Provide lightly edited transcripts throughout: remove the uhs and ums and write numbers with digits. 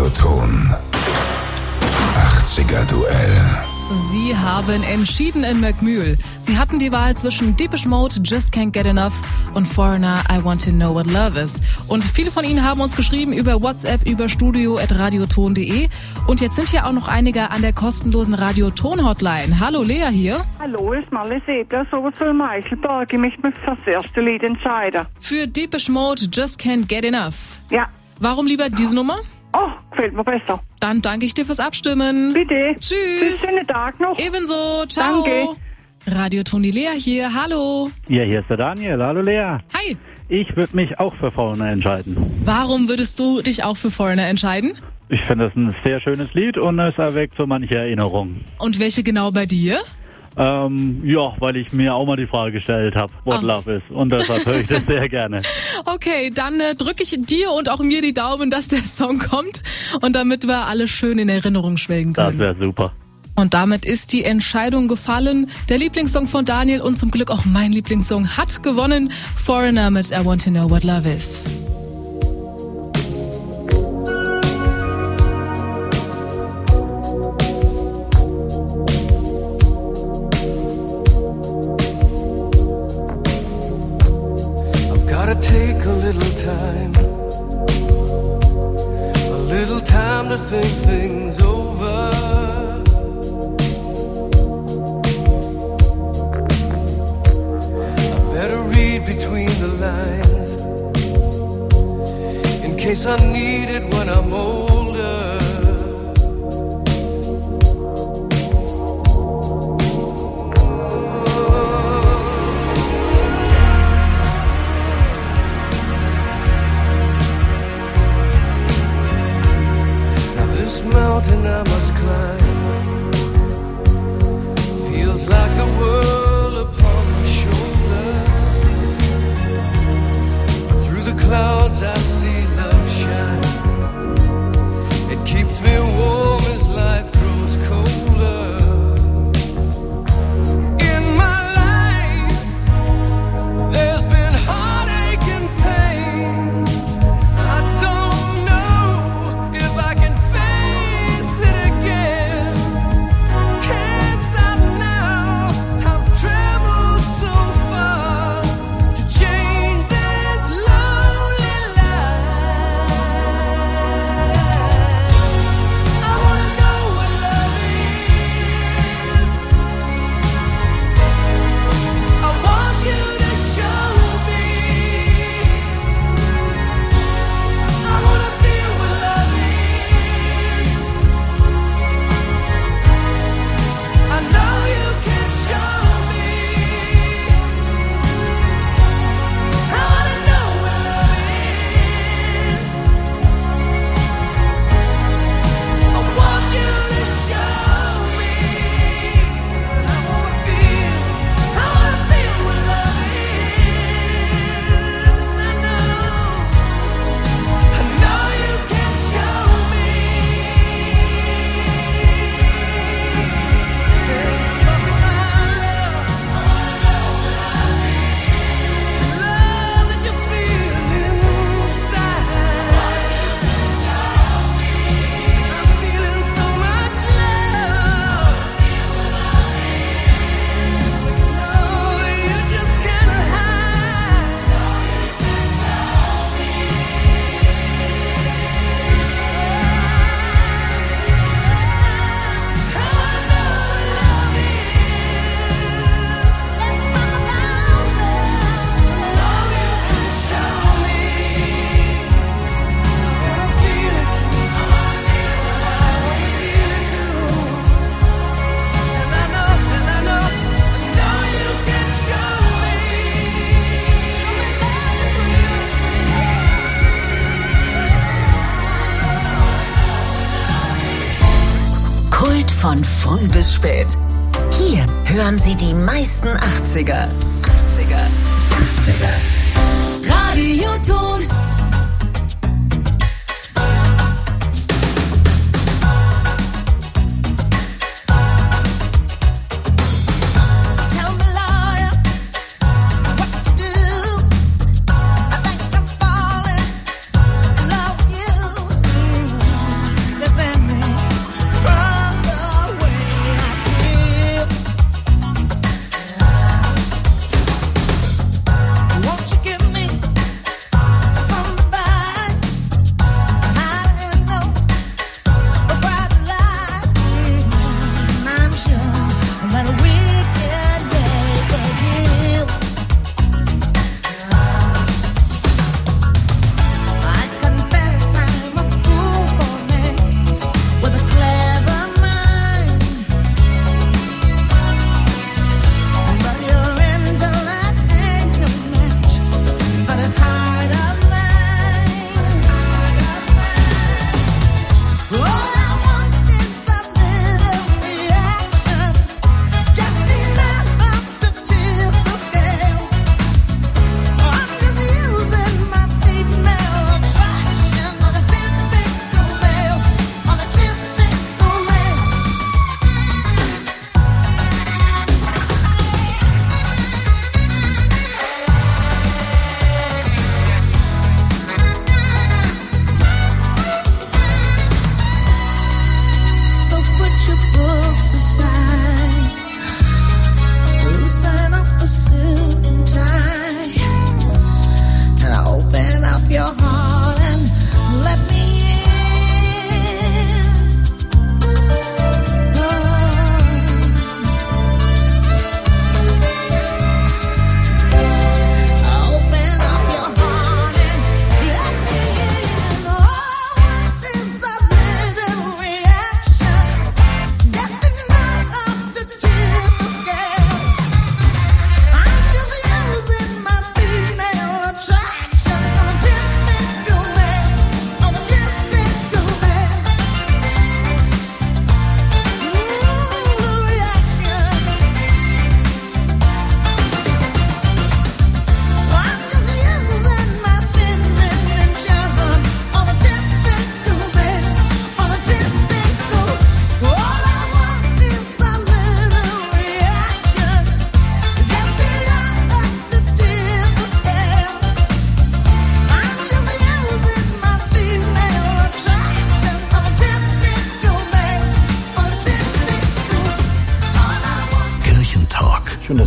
Radioton. 80er Duell. Sie haben entschieden in Möckmühl. Sie hatten die Wahl zwischen Depeche Mode, Just Can't Get Enough und Foreigner, I Want to Know What Love Is. Und viele von Ihnen haben uns geschrieben über WhatsApp, über studio@radioton.de. Und jetzt sind hier auch noch einige an der kostenlosen Radioton-Hotline. Hallo, Lea hier. Hallo, ist mal Lisa, so für Meichelberg. Ich möchte mich für das erste Lied entscheiden. Für Depeche Mode, Just Can't Get Enough. Ja. Warum lieber diese Nummer? Oh, gefällt mir besser. Dann danke ich dir fürs Abstimmen. Bitte. Tschüss. Schönen Tag noch. Ebenso. Ciao. Danke. Radioton, die Lea hier. Hallo. Ja, hier ist der Daniel. Hallo Lea. Hi. Ich würde mich auch für Foreigner entscheiden. Warum würdest du dich auch für Foreigner entscheiden? Ich finde das ein sehr schönes Lied und es erweckt so manche Erinnerungen. Und welche genau bei dir? Ja, weil ich mir auch mal die Frage gestellt habe, what love is. Und deshalb höre ich das sehr gerne. Okay, dann drücke ich dir und auch mir die Daumen, dass der Song kommt und damit wir alle schön in Erinnerung schwelgen können. Das wäre super. Und damit ist die Entscheidung gefallen. Der Lieblingssong von Daniel und zum Glück auch mein Lieblingssong hat gewonnen. Foreigner mit I Want to Know What Love Is. Take a little time to think things over. I better read between the lines in case I need it when I'm older. Mountain I must climb feels like the world upon my shoulder. Through the clouds I see love shine. It keeps me warm as life grows colder. In my life there's been heartache and pain. I don't know if I can Von früh bis spät. Hier hören Sie die meisten 80er. Radioton.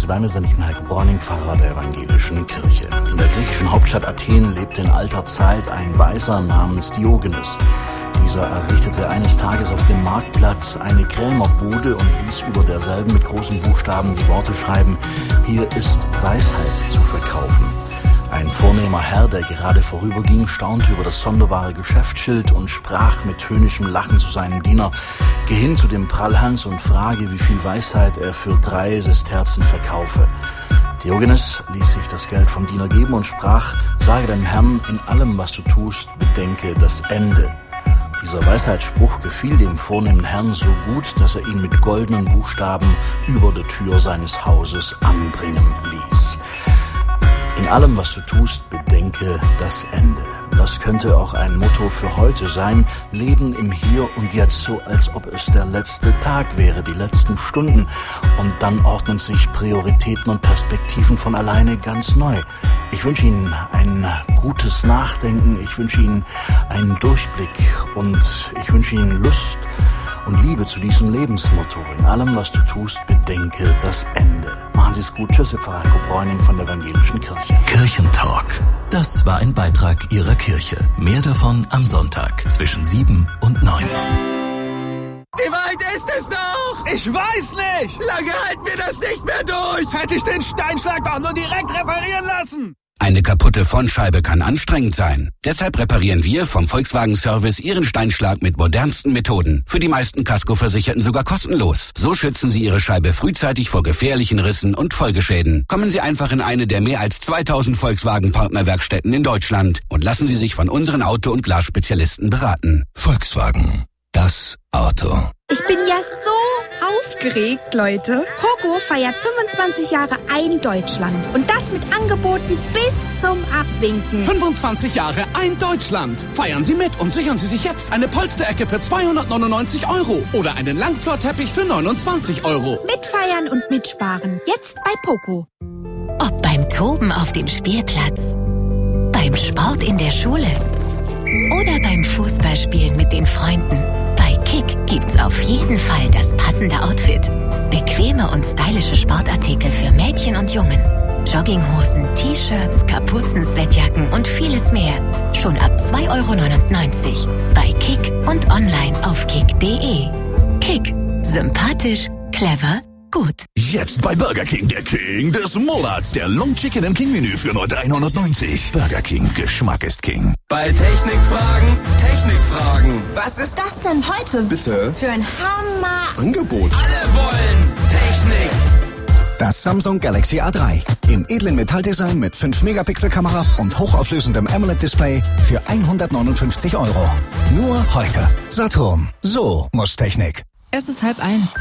bei mir sind ich Heiko Bräuning, Pfarrer der evangelischen Kirche. In der griechischen Hauptstadt Athen lebte in alter Zeit ein Weiser namens Diogenes. Dieser errichtete eines Tages auf dem Marktplatz eine Krämerbude und ließ über derselben mit großen Buchstaben die Worte schreiben: Hier ist Weisheit zu verkaufen. Ein vornehmer Herr, der gerade vorüberging, staunte über das sonderbare Geschäftsschild und sprach mit höhnischem Lachen zu seinem Diener: Geh hin zu dem Prallhans und frage, wie viel Weisheit er für 3 Sesterzen verkaufe. Diogenes ließ sich das Geld vom Diener geben und sprach: Sage deinem Herrn, in allem, was du tust, bedenke das Ende. Dieser Weisheitsspruch gefiel dem vornehmen Herrn so gut, dass er ihn mit goldenen Buchstaben über der Tür seines Hauses anbringen ließ. In allem, was du tust, bedenke das Ende. Das könnte auch ein Motto für heute sein. Leben im Hier und Jetzt, so als ob es der letzte Tag wäre, die letzten Stunden. Und dann ordnen sich Prioritäten und Perspektiven von alleine ganz neu. Ich wünsche Ihnen ein gutes Nachdenken, ich wünsche Ihnen einen Durchblick und ich wünsche Ihnen Lust und Liebe zu diesem Lebensmotto. In allem, was du tust, bedenke das Ende. Machen Sie es gut. Tschüss, Ihr Pfarrer Heiko Bräuning von der evangelischen Kirche. Kirchentalk. Das war ein Beitrag Ihrer Kirche. Mehr davon am Sonntag zwischen 7 und 9. Wie weit ist es noch? Ich weiß nicht. Lange halten wir das nicht mehr durch. Hätte ich den Steinschlag doch nur direkt reparieren lassen. Eine kaputte Frontscheibe kann anstrengend sein. Deshalb reparieren wir vom Volkswagen Service Ihren Steinschlag mit modernsten Methoden. Für die meisten Kaskoversicherten sogar kostenlos. So schützen Sie Ihre Scheibe frühzeitig vor gefährlichen Rissen und Folgeschäden. Kommen Sie einfach in eine der mehr als 2000 Volkswagen-Partnerwerkstätten in Deutschland und lassen Sie sich von unseren Auto- und Glasspezialisten beraten. Volkswagen. Das Auto. Ich bin ja so aufgeregt, Leute. Poco feiert 25 Jahre Ein Deutschland. Und das mit Angeboten bis zum Abwinken. 25 Jahre Ein Deutschland. Feiern Sie mit und sichern Sie sich jetzt eine Polsterecke für 299 € oder einen Langflorteppich für 29 €. Mitfeiern und mitsparen. Jetzt bei Poco. Ob beim Toben auf dem Spielplatz, beim Sport in der Schule oder beim Fußballspielen mit den Freunden. Bei Kick gibt's auf jeden Fall das passende Outfit. Bequeme und stylische Sportartikel für Mädchen und Jungen. Jogginghosen, T-Shirts, Kapuzen, Sweatjacken und vieles mehr. Schon ab 2,99 € bei Kick und online auf kick.de. Kick. Sympathisch, clever, gut. Jetzt bei Burger King, der King des Monats. Der Long Chicken im King-Menü für nur 3,99 €. Burger King, Geschmack ist King. Bei Technikfragen. Was ist das denn heute? Bitte? Für ein Angebot. Alle wollen Technik. Das Samsung Galaxy A3 im edlen Metalldesign mit 5-Megapixel-Kamera und hochauflösendem AMOLED-Display für 159 €. Nur heute. Saturn. So muss Technik. Es ist 12:30.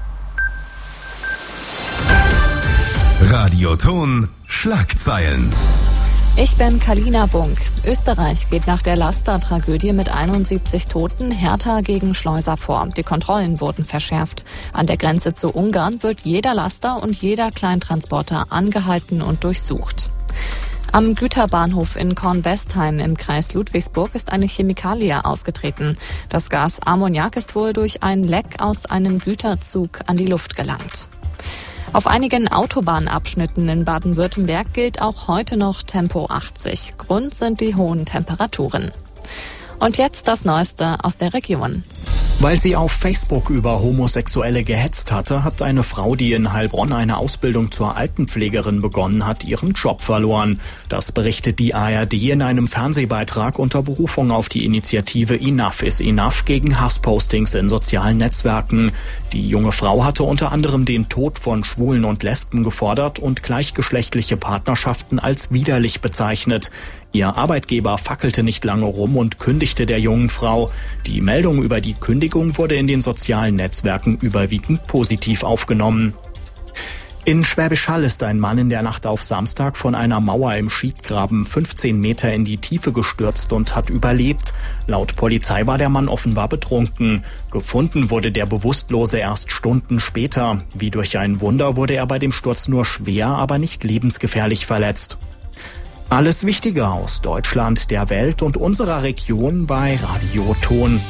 Radioton Schlagzeilen. Ich bin Kalina Bunk. Österreich geht nach der Laster-Tragödie mit 71 Toten härter gegen Schleuser vor. Die Kontrollen wurden verschärft. An der Grenze zu Ungarn wird jeder Laster und jeder Kleintransporter angehalten und durchsucht. Am Güterbahnhof in Kornwestheim im Kreis Ludwigsburg ist eine Chemikalie ausgetreten. Das Gas Ammoniak ist wohl durch ein Leck aus einem Güterzug an die Luft gelangt. Auf einigen Autobahnabschnitten in Baden-Württemberg gilt auch heute noch Tempo 80. Grund sind die hohen Temperaturen. Und jetzt das Neueste aus der Region. Weil sie auf Facebook über Homosexuelle gehetzt hatte, hat eine Frau, die in Heilbronn eine Ausbildung zur Altenpflegerin begonnen hat, ihren Job verloren. Das berichtet die ARD in einem Fernsehbeitrag unter Berufung auf die Initiative Enough is Enough gegen Hasspostings in sozialen Netzwerken. Die junge Frau hatte unter anderem den Tod von Schwulen und Lesben gefordert und gleichgeschlechtliche Partnerschaften als widerlich bezeichnet. Ihr Arbeitgeber fackelte nicht lange rum und kündigte der jungen Frau. Die Meldung über die Kündigung wurde in den sozialen Netzwerken überwiegend positiv aufgenommen. In Schwäbisch Hall ist ein Mann in der Nacht auf Samstag von einer Mauer im Schiedgraben 15 Meter in die Tiefe gestürzt und hat überlebt. Laut Polizei war der Mann offenbar betrunken. Gefunden wurde der Bewusstlose erst Stunden später. Wie durch ein Wunder wurde er bei dem Sturz nur schwer, aber nicht lebensgefährlich verletzt. Alles Wichtige aus Deutschland, der Welt und unserer Region bei Radioton.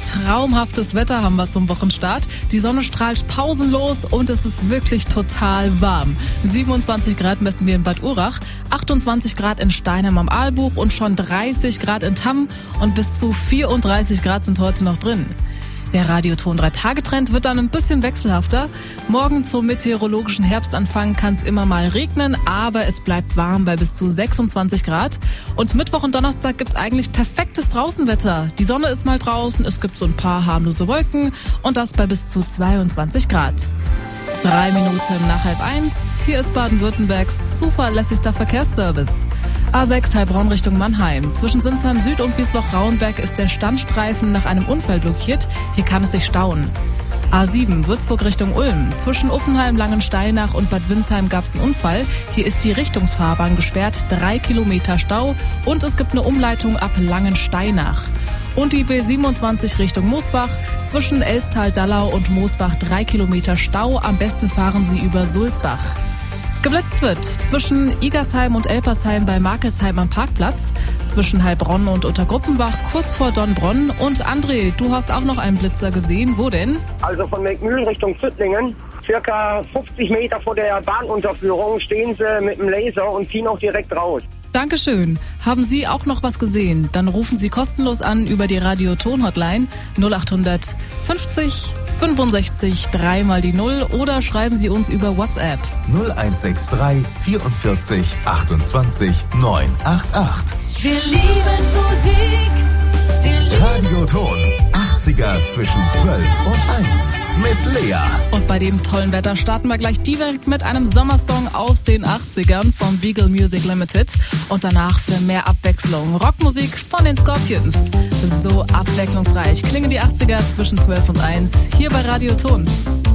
Traumhaftes Wetter haben wir zum Wochenstart. Die Sonne strahlt pausenlos und es ist wirklich total warm. 27 Grad messen wir in Bad Urach, 28 Grad in Steinheim am Aalbuch und schon 30 Grad in Tamm und bis zu 34 Grad sind heute noch drin. Der Radioton 3-Tage-Trend wird dann ein bisschen wechselhafter. Morgen zum meteorologischen Herbstanfang kann es immer mal regnen, aber es bleibt warm bei bis zu 26 Grad. Und Mittwoch und Donnerstag gibt's eigentlich perfektes Draußenwetter. Die Sonne ist mal draußen, es gibt so ein paar harmlose Wolken und das bei bis zu 22 Grad. 3 Minuten nach 12:30. Hier ist Baden-Württembergs zuverlässigster Verkehrsservice. A6 Heilbronn Richtung Mannheim. Zwischen Sinsheim Süd und Wiesloch-Rauenberg ist der Standstreifen nach einem Unfall blockiert. Hier kann es sich stauen. A7 Würzburg Richtung Ulm. Zwischen Uffenheim, Langensteinach und Bad Windsheim gab es einen Unfall. Hier ist die Richtungsfahrbahn gesperrt, 3 Kilometer Stau und es gibt eine Umleitung ab Langensteinach. Und die B27 Richtung Moosbach. Zwischen Elstal-Dallau und Moosbach 3 Kilometer Stau. Am besten fahren Sie über Sulzbach. Geblitzt wird zwischen Igersheim und Elpersheim bei Markelsheim am Parkplatz, zwischen Heilbronn und Untergruppenbach kurz vor Donnbronn. Und André, du hast auch noch einen Blitzer gesehen. Wo denn? Also von Meckmühl Richtung Züttlingen. Circa 50 Meter vor der Bahnunterführung stehen sie mit dem Laser und ziehen auch direkt raus. Dankeschön. Haben Sie auch noch was gesehen? Dann rufen Sie kostenlos an über die Radio-Ton-Hotline 0800 50 65 3 mal die 0 oder schreiben Sie uns über WhatsApp 0163 44 28 988. Wir lieben Musik. Radioton 80er zwischen 12 und 1 mit Lea. Und bei dem tollen Wetter starten wir gleich direkt mit einem Sommersong aus den 80ern von Beagle Music Limited. Und danach für mehr Abwechslung Rockmusik von den Scorpions. So abwechslungsreich klingen die 80er zwischen 12 und 1 hier bei Radioton.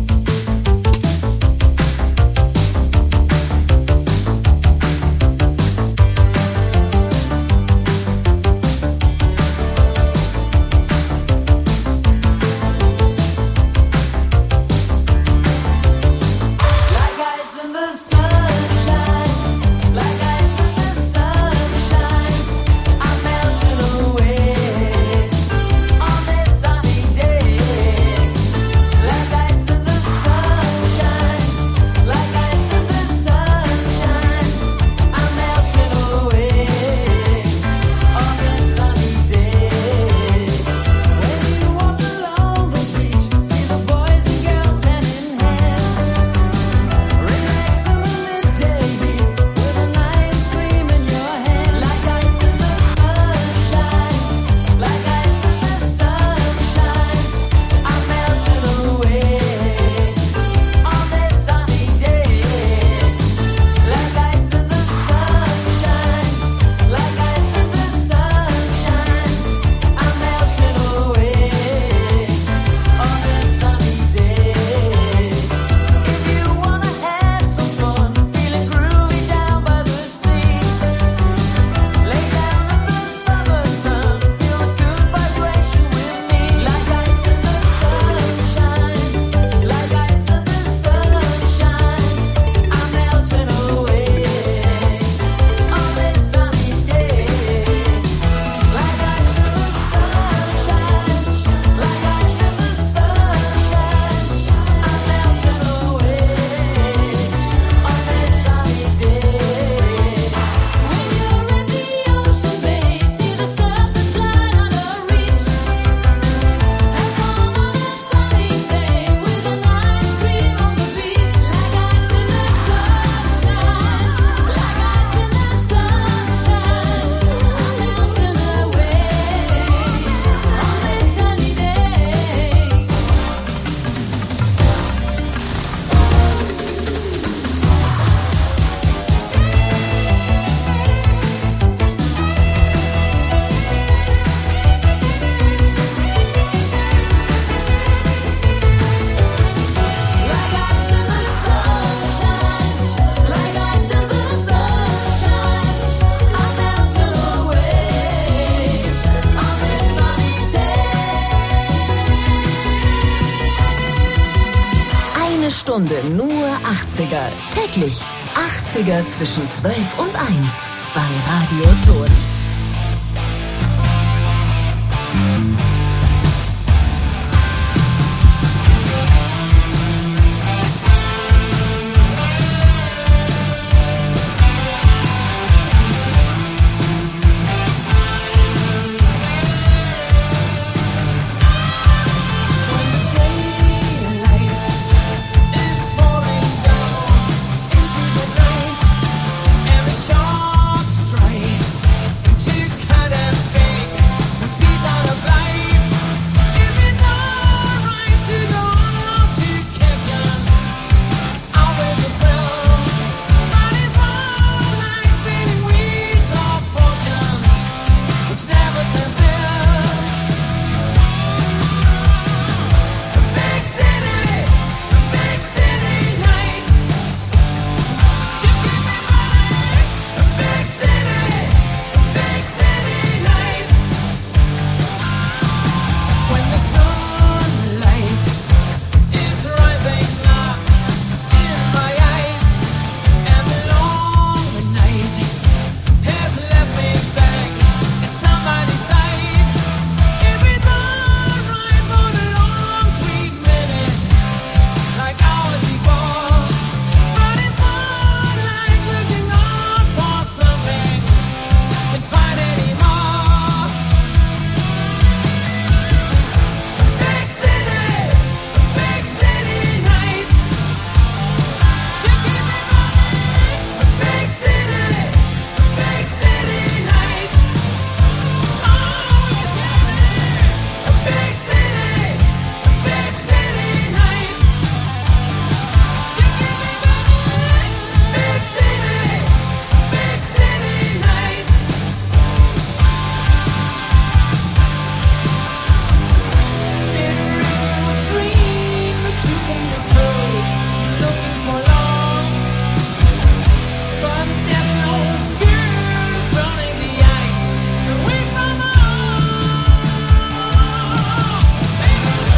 Stunde nur 80er. Täglich 80er zwischen 12 und 1 bei Radio Ton.